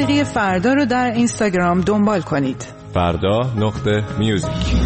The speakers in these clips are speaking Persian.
موسیقی فردا رو در اینستاگرام دنبال کنید. فردا.music.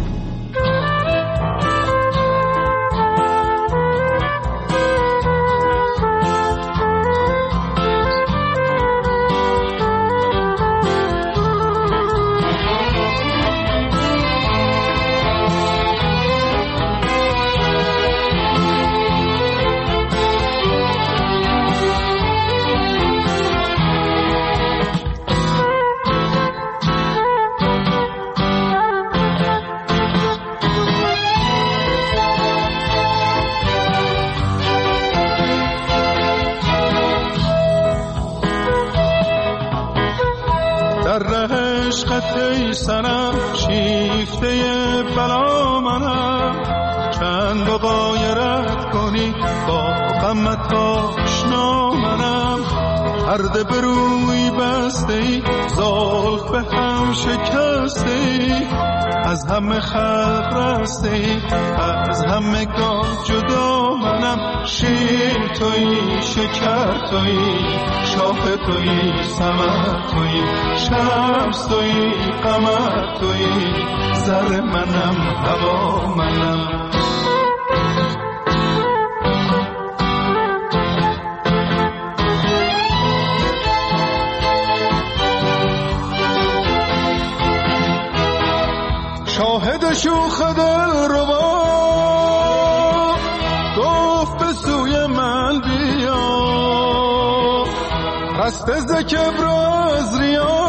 ای سنم شیفته بلا منم، چند غایرت کنی با غمت آشنا منم. پرده به روی بسته ای، زلف به هم شکسته ای، از همه خلق رسته ای، از همه گان جدا منم. شیر تویی، شکر تویی، شاه تویی، ثمر تویی، شمس تویی، قمر تویی، زر منم، هوا منم. شاهد شوخ دل ربا گفت به سوی من بیا، رسته ز کبر از ریا،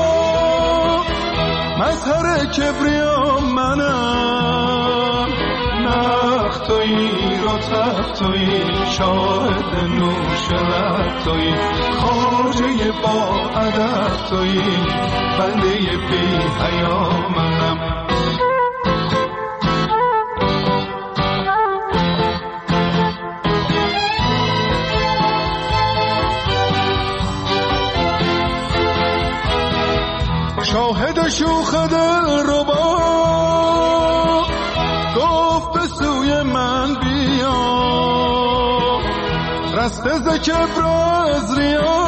مظهر کبریا منم. نخ تویی، رطب تویی، شاهد نوش لب تویی، خواجه با ادب تویی، بنده بی حیا منم. شاهد شوخ دل ربا گفت به سوی من بیا، رسته ز کبر از ریا،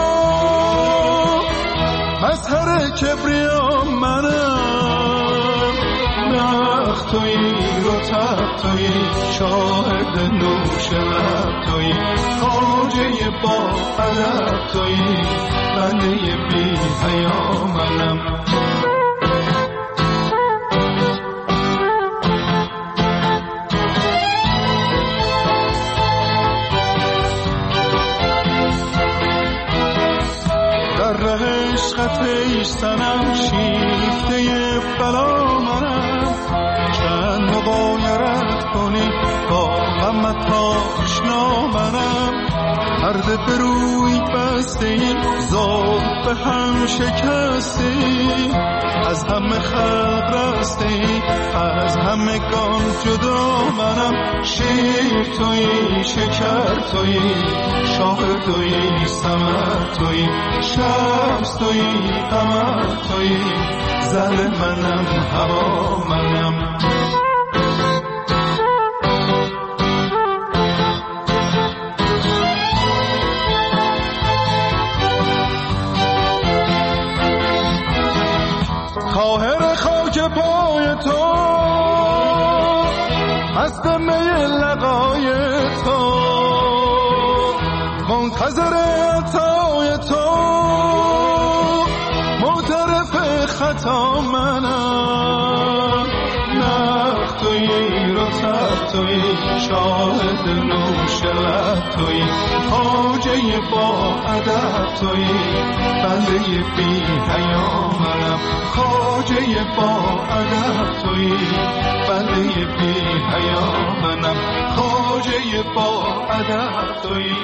مظهر کبریا منم. نخ تویی، رطب تویی، شاهد نوش لب تویی، خواجه با ادب تویی، بنده بی حیا منم. ای سنم شیفته بلا منم، چند مغایرت کنی با غمت آشنا منم. پرده به روی بسته ای، زلف به هم شکسته ای، از همه خلق رسته ای، از همه گان جدا منم. شیر تویی، شکر تویی، شاه تویی، ثمر تویی، شمس تویی، قمر تویی، زر منم، هوا منم. خواهر خاک پای تو، مست می لقای تو، منتظر عطای تو، معترف خطا منم. نخ تویی، رطب تویی، شاهد نوش لب تویی، خواجه با ادب تویی، بنده بی حیا منم. خواجه با ادب تویی، بنده بی حیا منم. خواجه با ادب تویی.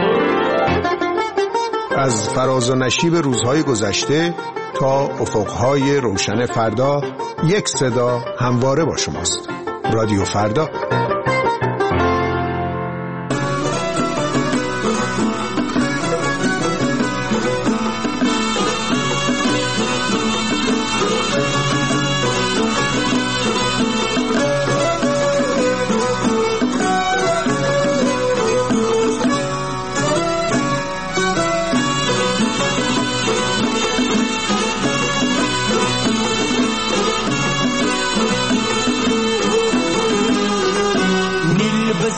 از فراز و نشیب روزهای گذشته تا افقهای روشن فردا، یک صدا همواره با شماست. رادیو فردا.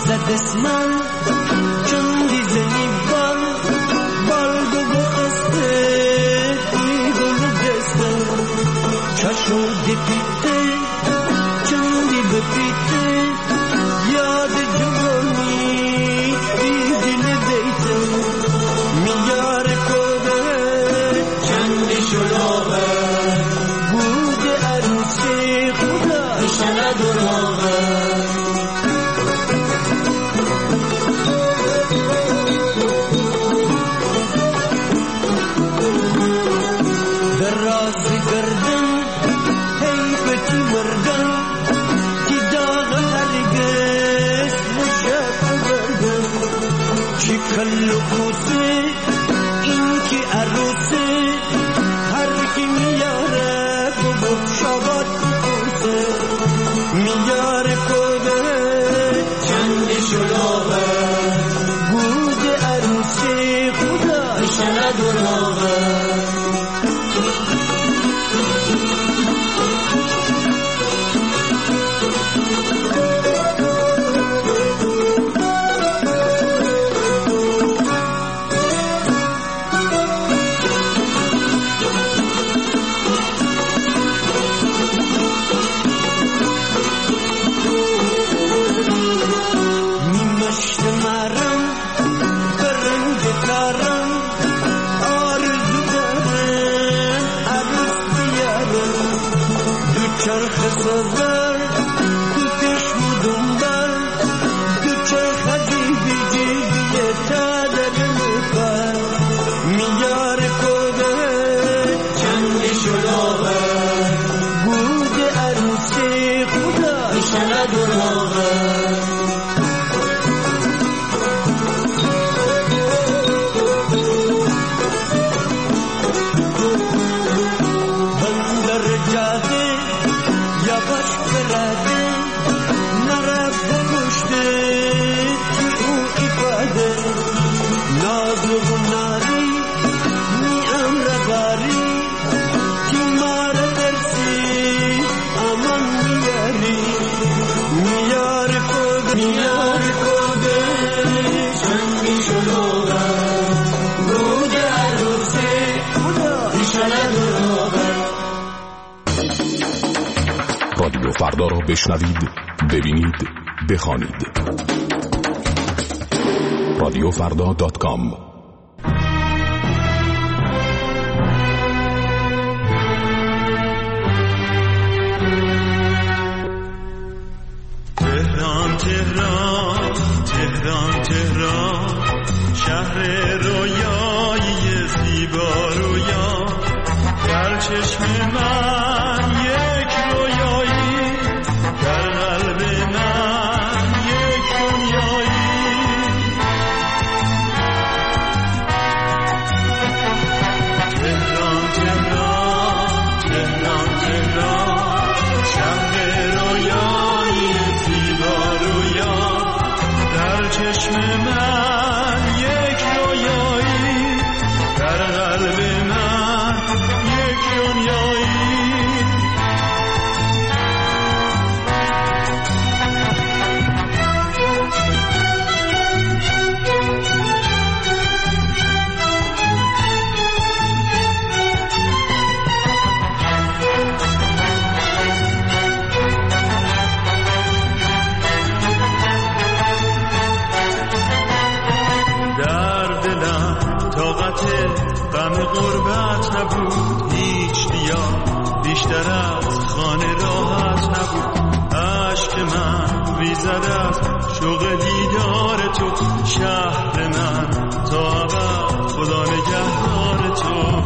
زد اسمم چون دیزنی بالگو بخسته توی گل دسته چشم دی پیته چون دی بپیته یاد جوانی بی دل دیته میار کده چندی شلوغه بود عروسی خدا ایشالا دروغه کلو کوسه این که عروسه هر کی میاره بگو شبات کوسه میاره کده چند شلوغه بود عروسی خدا ایشالا دروغه رادیو فردا را بشنوید، ببینید، بخوانید. radiofrda.com. تهران تهران تهران تهران شهر رویایی زیبا رویا در چشم من یک رویایی در قلب من یک دنیایی تهران تهران تهران تهران شهر رویایی زیبا رویا در چشم من یک رویایی در قلب من یک دنیایی غم غربت نبود هیچ دیا بیشتر از خانه راحت نبود عشق من ریزد از شوق دیدار تو شهر من تا ابد خدا نگهدار تو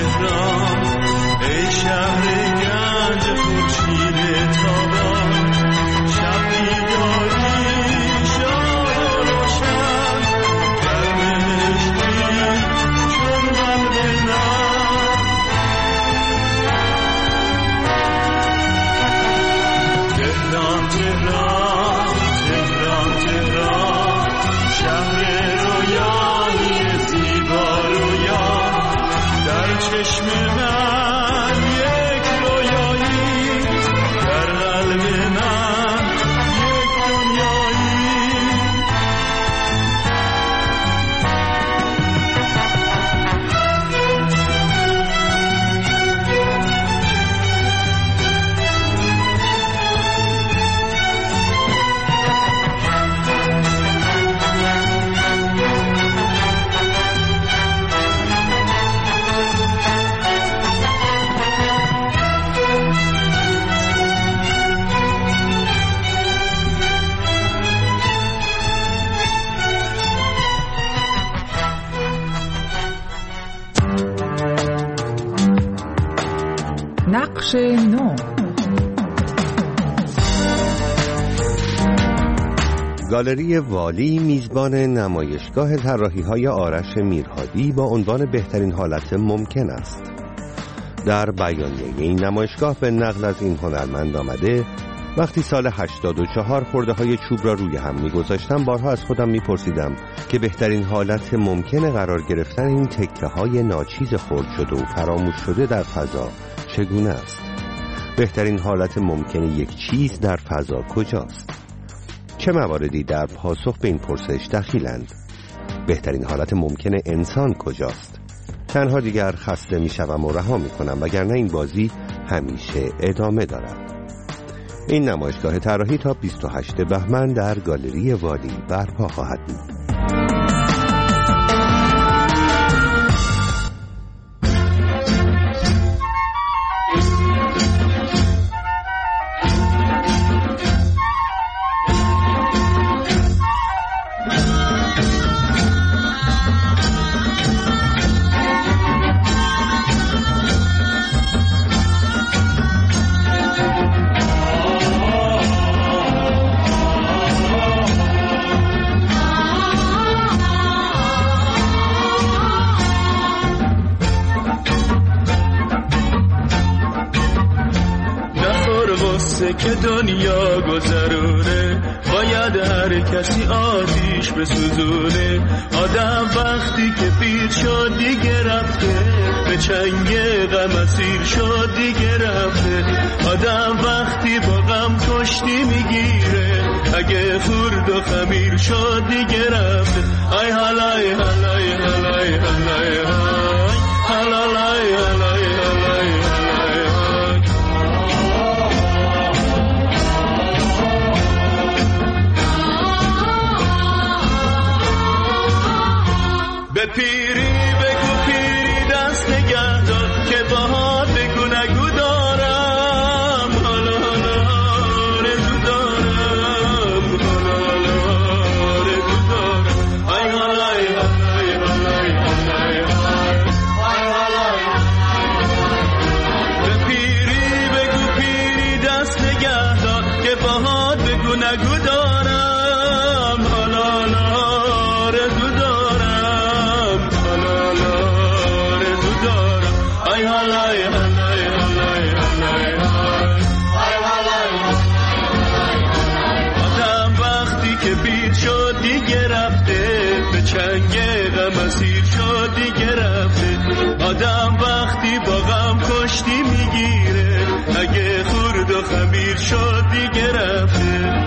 تهران، ای شهر گنج خورشید تابان، شب بیداری شاد و روشن، گرم عشقی چون قلب من. تهران تهران تهران تهران، شهر رویایی زیبا رویا، در چشم من یک رویایی، در قلب من یک دنیایی. نقش نو. گالری والی میزبان نمایشگاه طراحی‌های آرش میرهادی با عنوان بهترین حالت ممکن است. در بیانیه این نمایشگاه به نقل از این هنرمند آمده: وقتی سال 84 خرده‌های چوب را روی هم می‌گذاشتم، بارها از خودم می‌پرسیدم که بهترین حالت ممکن قرار گرفتن این تکه‌های ناچیز خرد شده و فراموش شده در فضا چگونه است؟ بهترین حالت ممکن یک چیز در فضا کجاست؟ چه مواردی در پاسخ به این پرسش دخیلند؟ بهترین حالت ممکن انسان کجاست؟ تنها دیگر خسته میشوم و رها میکنم، وگرنه این بازی همیشه ادامه دارد. این نمایشگاه طراحی تا 28 بهمن در گالری والی برپا خواهد بود. که دنیا گذرونه، باید هر کسی آتیش بسوزونه. آدم وقتی که پیر شد دیگه رفته، به چنگ غم اسیر شد دیگه رفته. آدم وقتی با غم کشتی میگیره، اگه خورد و خمیر شد دیگه رفته. آی حالای حالای حالای حالای حالای حالای حالای. به پیری بگو پیری دست نگه دار، که باهات بگو نگو دارم، حالا حالا رزو دارم، حالا حالا رزو دارم. آی حالای حالای حالای حالای حالای. به پیری بگو پیری دست نگه دار، که باهات بگو نگو دارم، حالا حالا رزو دارم. آدم وقتی که پیر شد دیگه رفته، به چنگ غم اسیر شد دیگه رفته. آدم وقتی با غم کشتی میگیره، اگه خورد و خمیر شد دیگه رفته.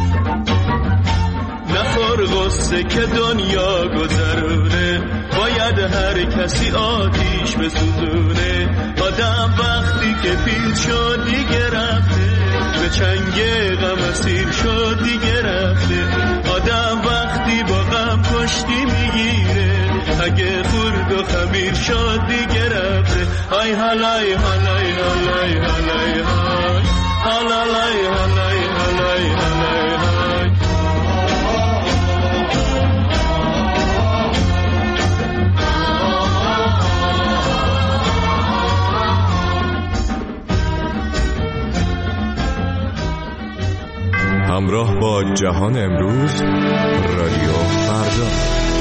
که دنیا گذرونه، باید هر کسی آتیش بسوزونه. آدم وقتی که پیر شد دیگه رفته، به چنگ غم اسیر شد دیگه رفته. آدم وقتی با غم کشتی میگیره، اگه خورد و خمیر شد دیگه رفته. های هلای هلای هلای هلای های هلای هلای هلای هلای های. همراه با جهان امروز، رادیو فردا.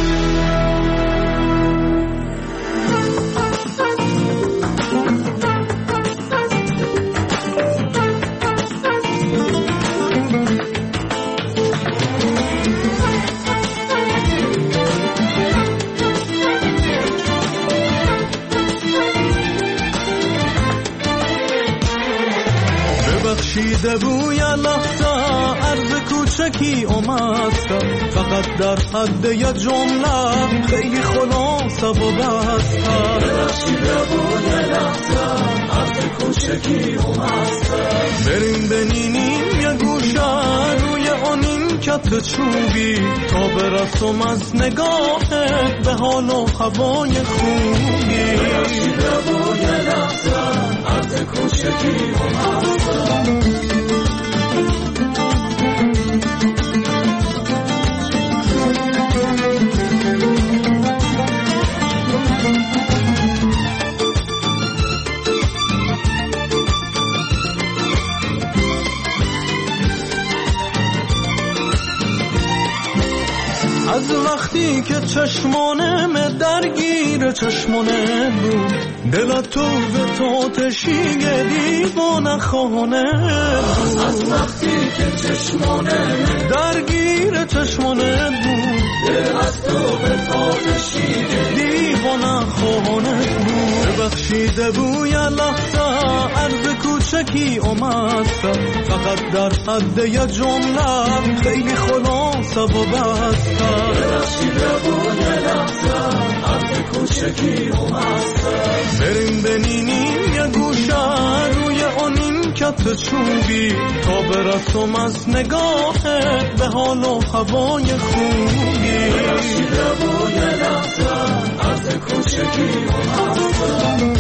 ببخشیده بوی لحظه عرض کوچکی اومدم، فقط در حد یه جمله خیلی خلاصه و بستم. ببخشیده بوی لحظه عرض کوچکی اومدم، بریم بنینیم یه گوشه روی آنین کت چوبی، تا برسم از نگاهت به حال و هوای خوبی. ببخشیده بوی لحظه عرض کوچکی اومدم. از وقتی که چشمانم درگیر چشمانه بود، دلت تو به تو تشیگه دیوانه خانه بود. از وقتی که چشمانم درگیر چشمانه بود، دلت تو به تو تشیگه دیوانه خانه بود. ببخشیده بوی لحظه عرض کوچکی اومدم، فقط در حد یه جمله خیلی خلاصه و بستم. ببخشیده بوی لحظه عرض کوچکی اومدم، بریم بنینیم یه گوشه روی آنین کت چوبی، تا برسم از نگاهت به حال و هوای خوبی. ببخشیده بوی لحظه عرض کوچکی اومدم.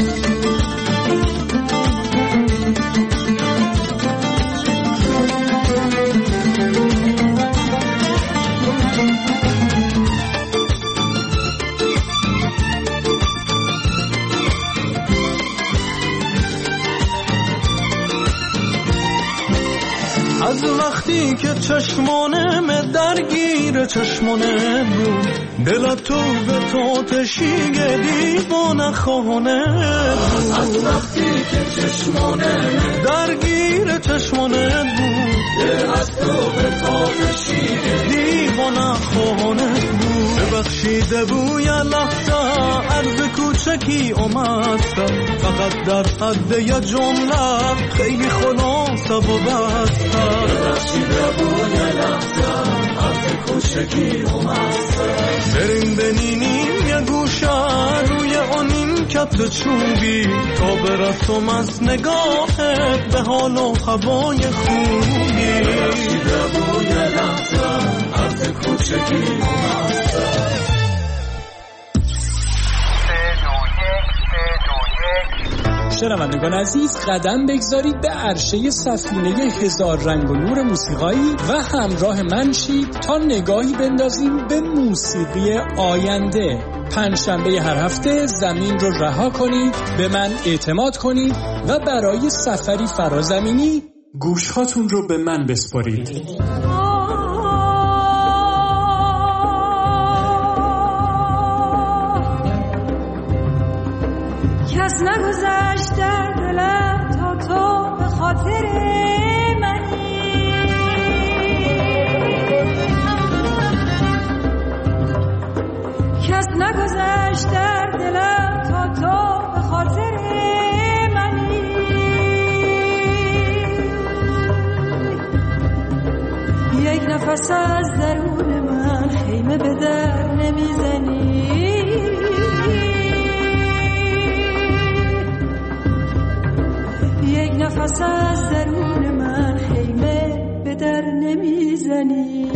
از وقتی که چشمانم درگیر چشمانه بود، دلت تو به تو تشیگه دیوانه خانه بود. از وقتی که چشمانم درگیر چشمانه بود، دلت تو به تو تشیگه دیوانه خانه بود. ببخشیده بوی لحظه عرض کوچکی اومدم، فقط در حد یه جمله خیلی خلاصه و بستم. ببخشیده بوی لحظه عرض کوچکی اومدم، بریم بنینیم یه گوشه روی آنین کت چوبی، تا برسم از نگاهت به حال و هوای خوبی. ببخشیده بوی لحظه عرض کوچکی اومدم. شنوندگان عزیز، قدم بگذارید به عرشه سفینه هزار رنگ و نور موسیقایی و همراه من شید تا نگاهی بندازیم به موسیقی آینده. پنجشنبه هر هفته زمین رو رها کنید، به من اعتماد کنید و برای سفری فرازمینی گوشهاتون رو به من بسپارید. کس نگذشت در دلم تا تو به خاطر منی، کس نگذشت در دلم تا تو به خاطر منی. یک نفس از درون من خیمه به در نمیزنی، پس از درون من خیمه به در نمیزنی.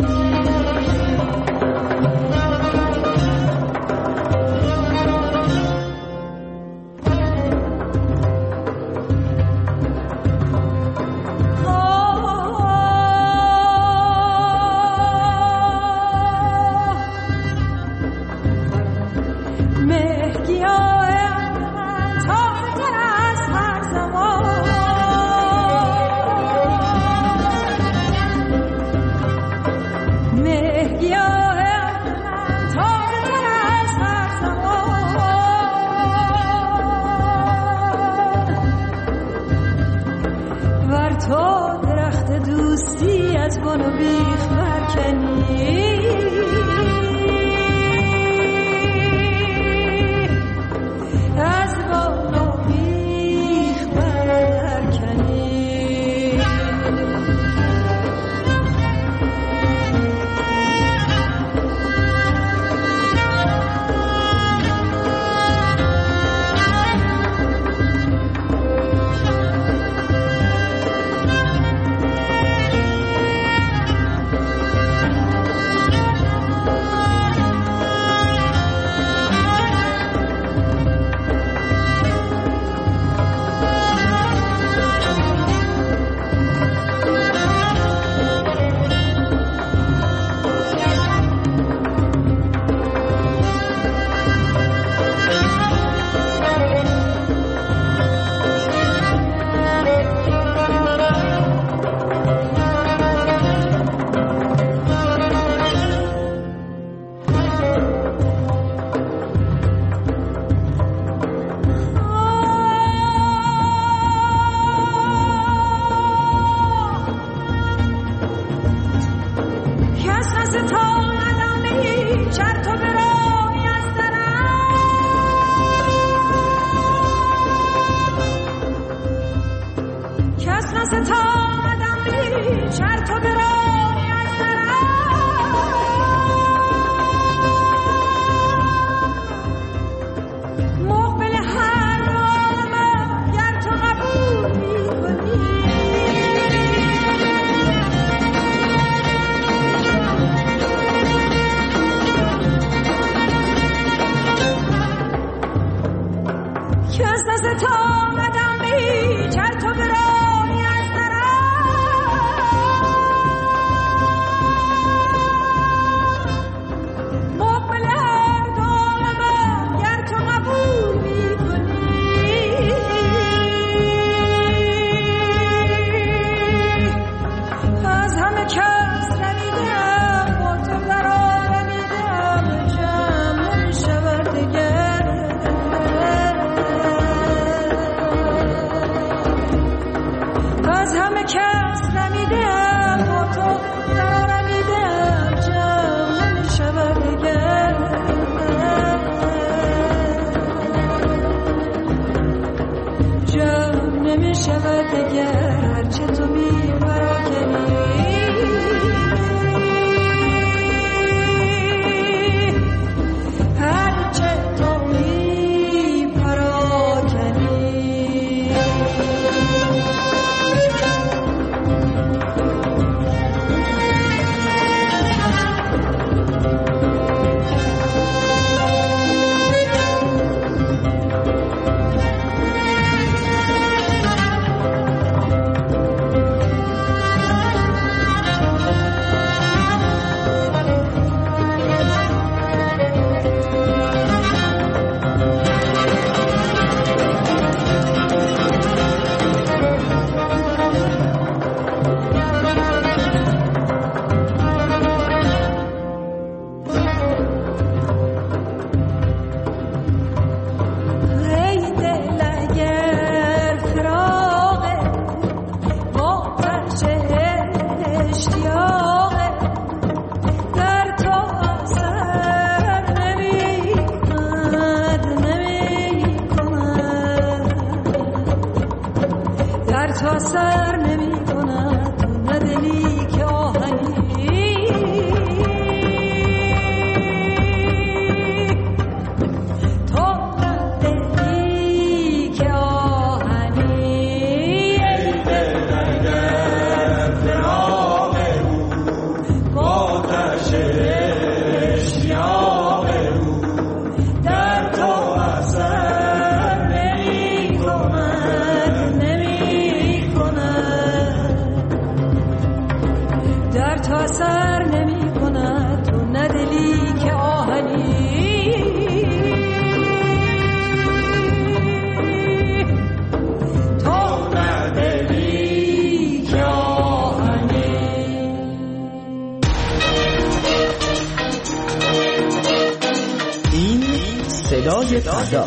صدای فردا.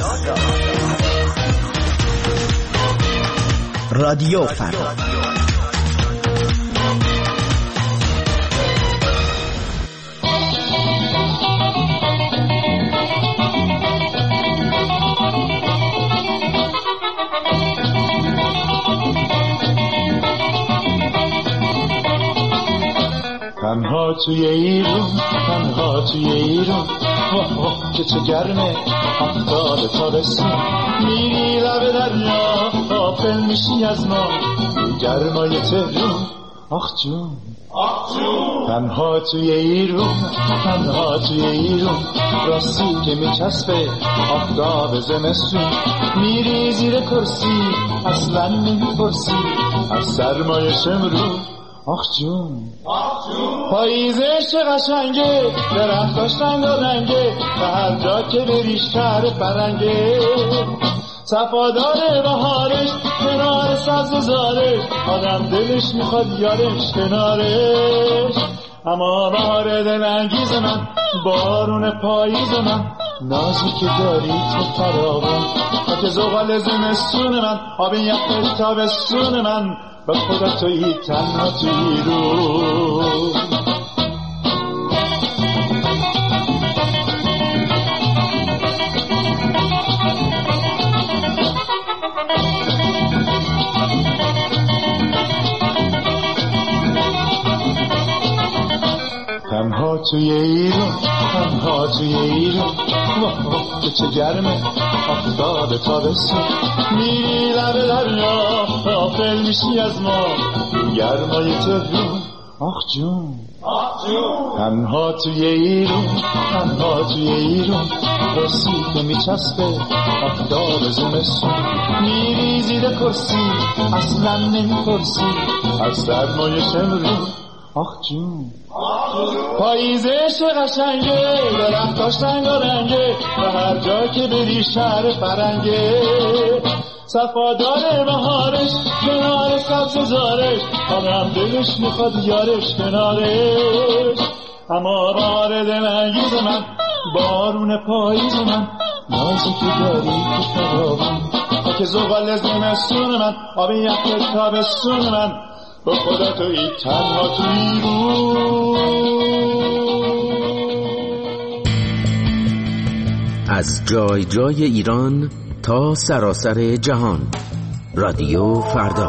رادیو فردا. تنها توی ایران، تنها توی ایران، واه واه که چه گرمه، آفتاب تابستون، میری لب دریا غافل میشی از ما، گرمای تهرون، آخ جون آخ جون. تنها توی ایران، تنها توی ایران، راستی که میچسبه آفتاب زمستون، میری زیر کرسی اصلا نمیپرسی از سرمایه شمرون، آخ جون آخ جون. پاییزش چه قشنگه، درختاش رنگارنگه، و هر جا که بری شهر فرنگه، صفادار بهارش کنار سبززارش، آدم دلش میخواد یارش کنارش. اما بهار دلانگیز من، بارون پاییز من، نازی که داری تو فراوان، خاک زغال زمستون من، آب یخ تابستون من، به خدا تویی تنها تویی رو. تنها توی ایران، تنها توی ایران، واه واه که چه گرمه، آفتاب تابستون، میری لب دریا غافل میشی از ما، گرمای تهرون، آخ جون آخ جون. تنها توی ایران، تنها توی ایران، راستی که میچسبه آفتاب زمستون، میری زیر کرسی اصلا نمیپرسی از سرمایه شمرون، آخ جون پاییزش قشنگه، درختاش رنگارنگه، و هر جا که بری شهر فرنگه، صفادار بهارش کنار سبززارش، آدم دلش میخواد یارش کنارش. اما بهار دلانگیز من، بارون پاییز من، نازی که داری تو فراوان، خاک زغال زمستون من، آب یخ تابستون من، به خدا تویی تنها تویی رو. از جای جای ایران تا سراسر جهان، رادیو فردا.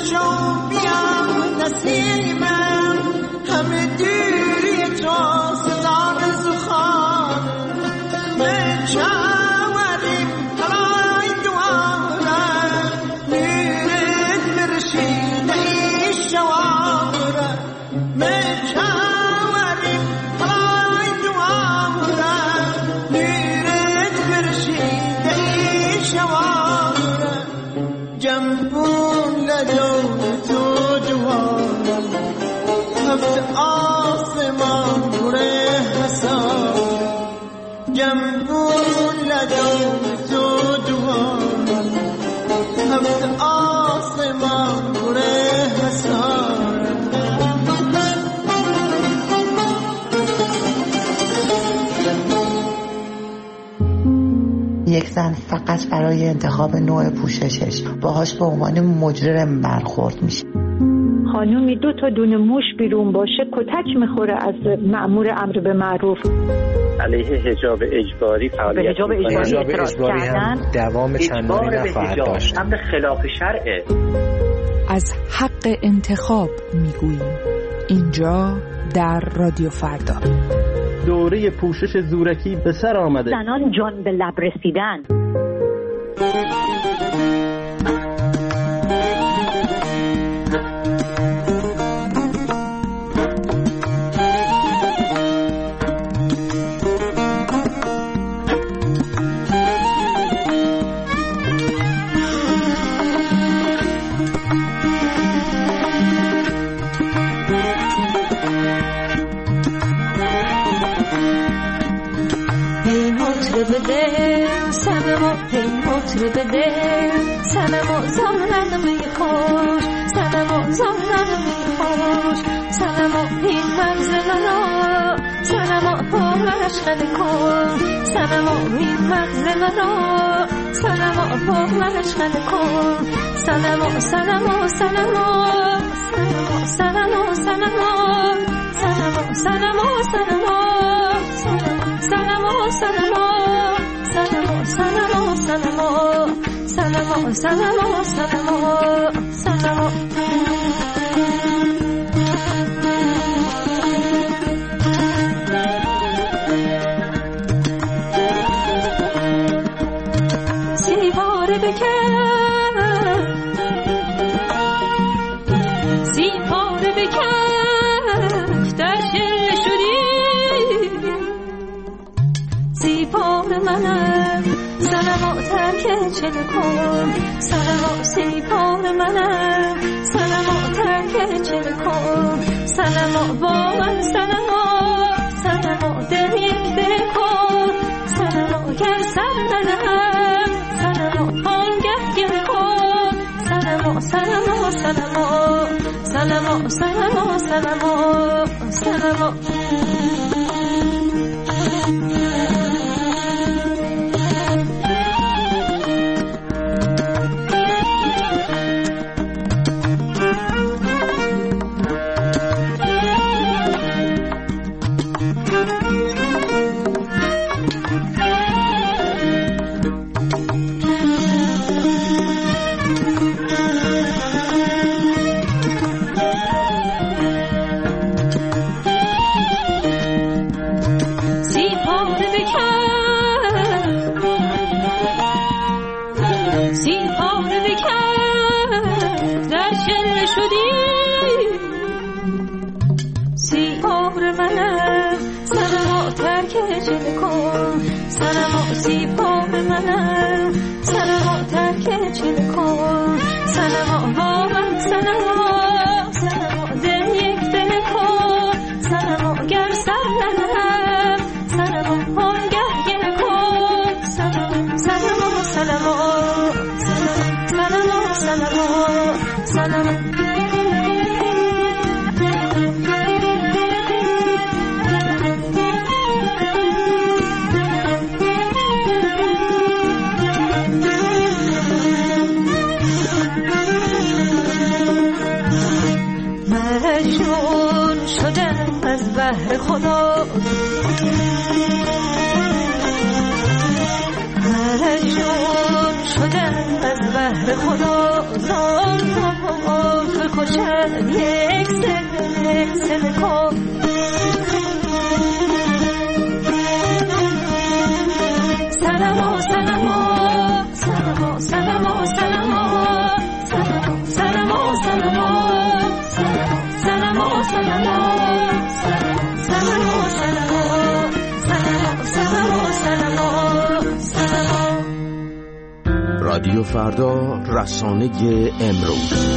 بیام نسیمم همه دیری تو سزار زخان من شاوریم هلای دوارم نیرد برشید ای شوارم من شاوریم هلای دوارم نیرد برشید ای شوارم جنبون لدو تو جوانم هفت آسمان گره حسان جنبون لدو تو جوانم هفت آسمان گره حسان یک زن فقط برای انتخاب نوع پوششش باهاش به عنوان مجرم برخورد میشه. خانومی 2 تا دونه موش بیرون باشه کتک میخوره از مأمور امر به معروف. علیه حجاب اجباری فعالیت حجاب اجباری هم دوام چندانی نخواهد داشت. امر خلاف شرعه. از حق انتخاب میگوییم اینجا در رادیو فردا. دوره پوشش زورکی به سر آمده. زنان جان به لب رسیدن. بده سلام زامنم میخوش سلام زامنم میخوش سلام این مغز مرا سلام پرش خد کن سلام این مغز مرا سلام پرش خد کن سلام سلام سلام سلام سلام سلام سلام سلام سلام سلام سلام سلام سلام سلام سلام سلام سلام سیباره بکن سیباره بکن در شل شدی سیباره منم سلام ترک چه کن سلام سیبار منم سلام ترک چه کن سلام با من سلام سلام دل یک دل کن سلام گر سر منم سلام آنگه گل کن سلام سلام سلام سلام سلام سلام سلام مجنون شدم از بحر خدا مجنون شدم از بحر خدا زان بکشد یک سر کن. سلام سلام سلام سلام سلام سلام سلام سلام سلام. رادیو فردا، رسانه امروز.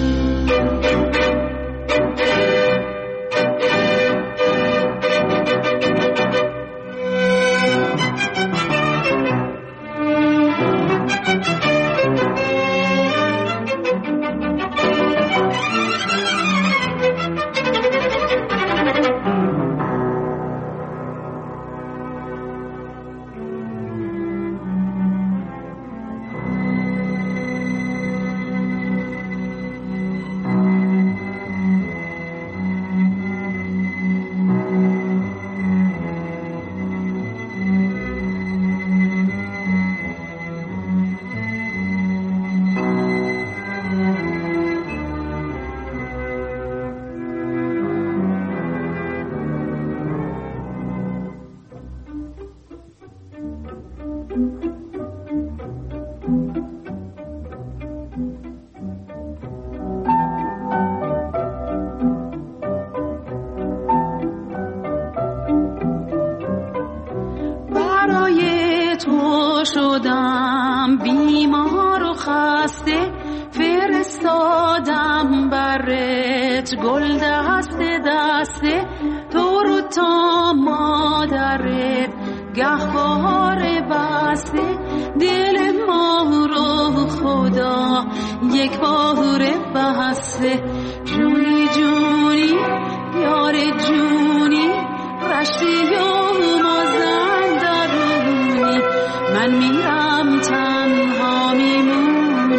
شدم بیمار و خسته، فرستادم برت گل دسته دسته، تو رو تا مادرت گهواره بسته، دل ما رو خدا یک باره بسته. جونی جونی یار جونی، رشتی و مازندرونی، من میرم تنها میمونی.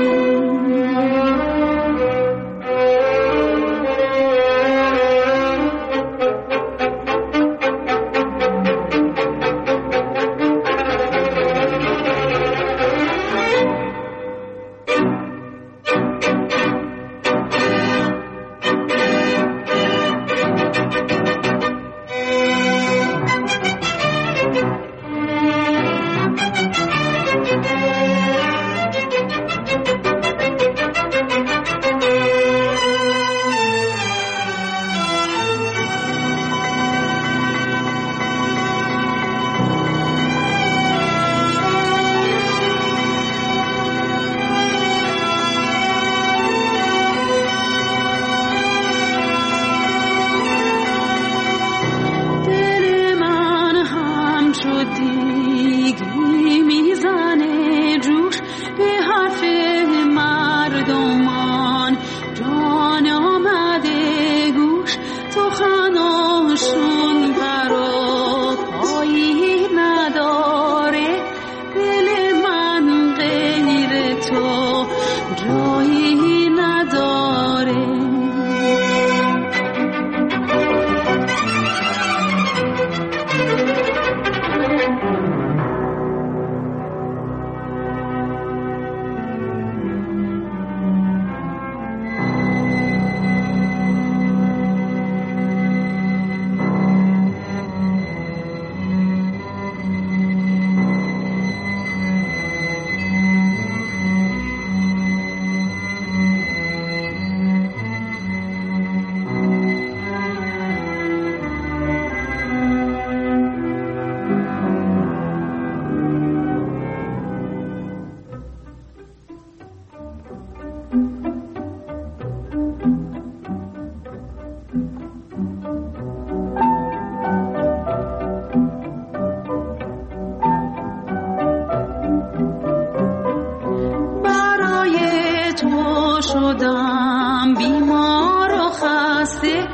شدم بیمار و خسته،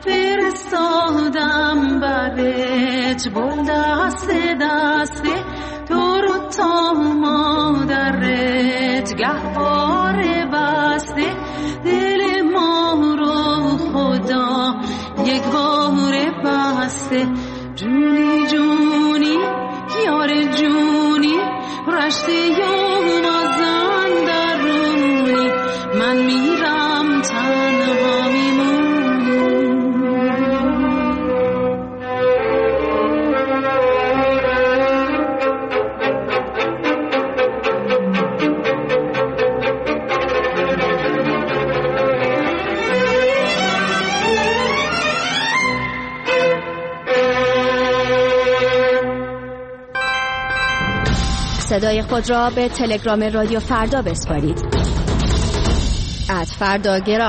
فرستادم برت گل دسته دسته، تو رو تا مادرت گهواره بسته، دل ما رو خدا یک باره بسته. جونی جونی یار جونی، رشته یا مازندرونی، من میرم تنها صدای خود را به تلگرام رادیو فردا بسپارید. @فرداگرام.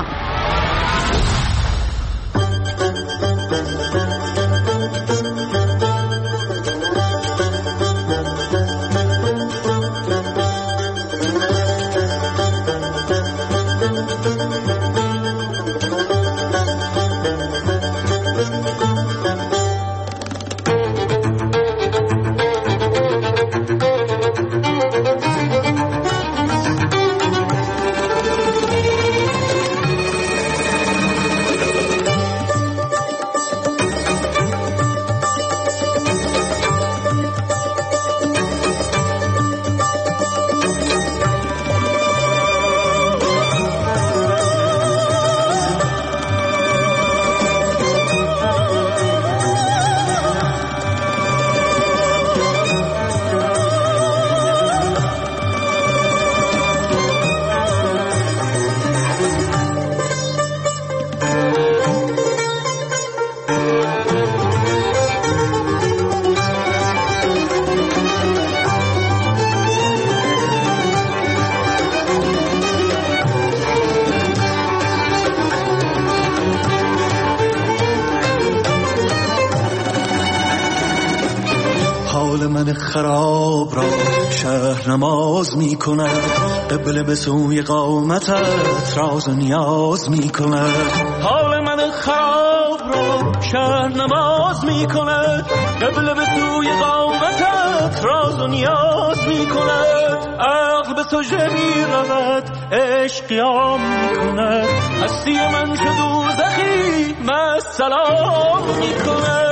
خراب را شهر نماز می کند، قبله به سوی قامتت راز و نیاز می کند. حال من خراب را شهر نماز می کند، قبله به سوی قامتت راز و نیاز می کند. عقل به سجده می رود، عشق قیام می کند، هستی من شد دوزخی مست سلام می کند.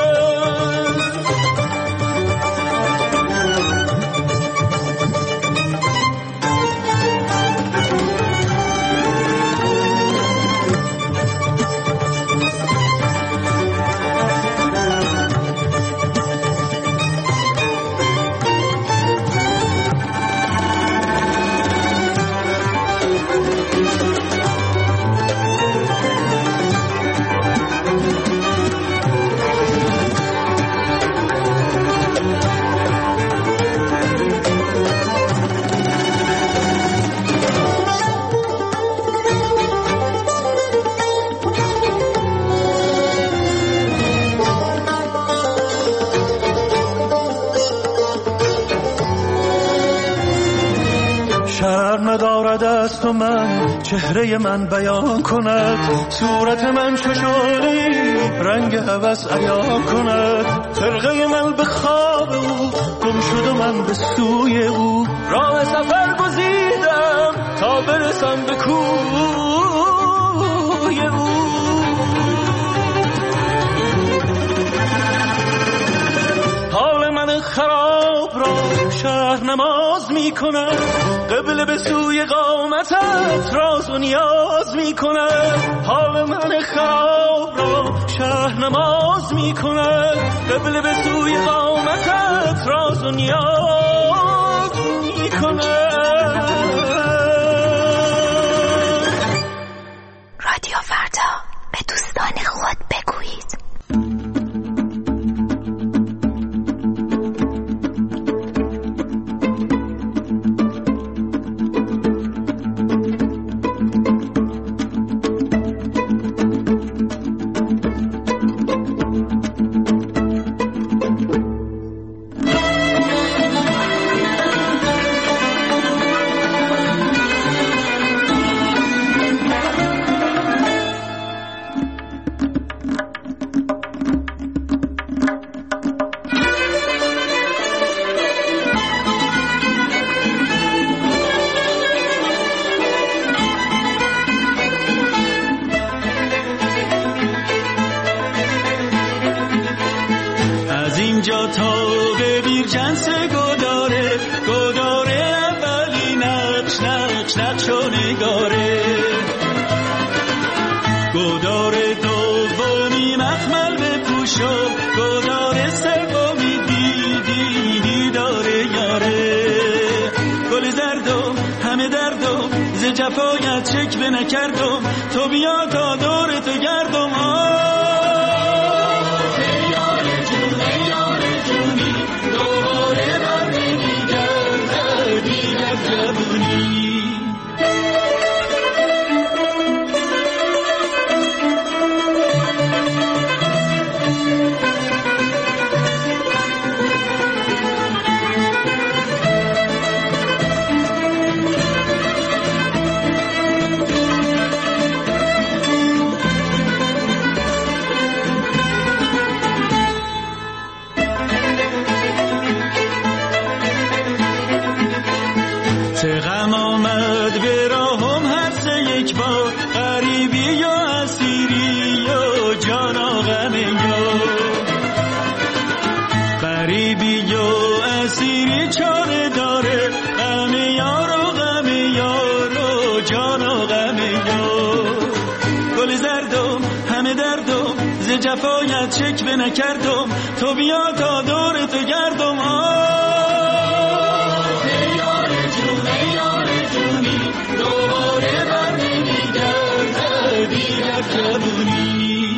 ندارد از تو من چهره من بیان کند، صورت من چو شعله‌ای رنگ هوس عیان کند. خرقه من به خواب او گم شد و من به سوی او، راه سفر گزیدم تا برسم به کوی او. حال من خراب را شهر نماز می کند، قبله به سوی قامتت راز و نیاز می کند. حال من خراب را شهر نماز می کند، قبله به سوی قامتت راز و نیاز می کند. رادیو فردا، به دوستان خود بگویید. جفایت چک به نکردم، تو بیا تا دور تو گردم. یار جونی دوباره بر نمیگرد. جفایت شکوه نکردم، تو بیا تا دور تو گردم. یار جون یار جونی دوباره بر نمیگرده دیگر جوونی.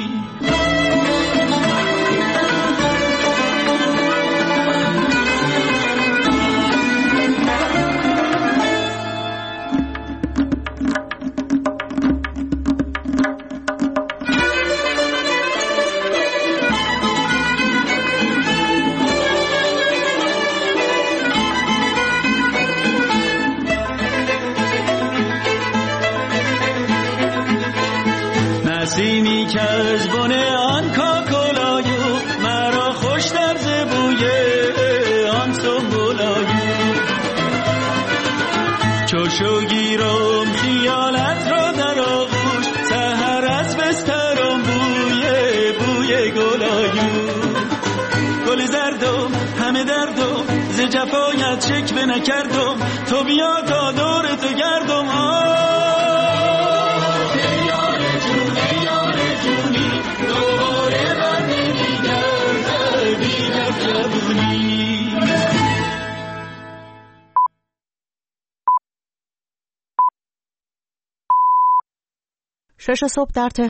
نسیمی که از بنه آن کاکلایو مرا خوش در زبوی آن سنبولایو. چوشو گیرم خیالت را در آغوش، سحر از بسترم بوی گلایو. گل زردم همه دردم ز جفایت شکوه نکردم، تو بیا تا دور تو گردم. شش صبح در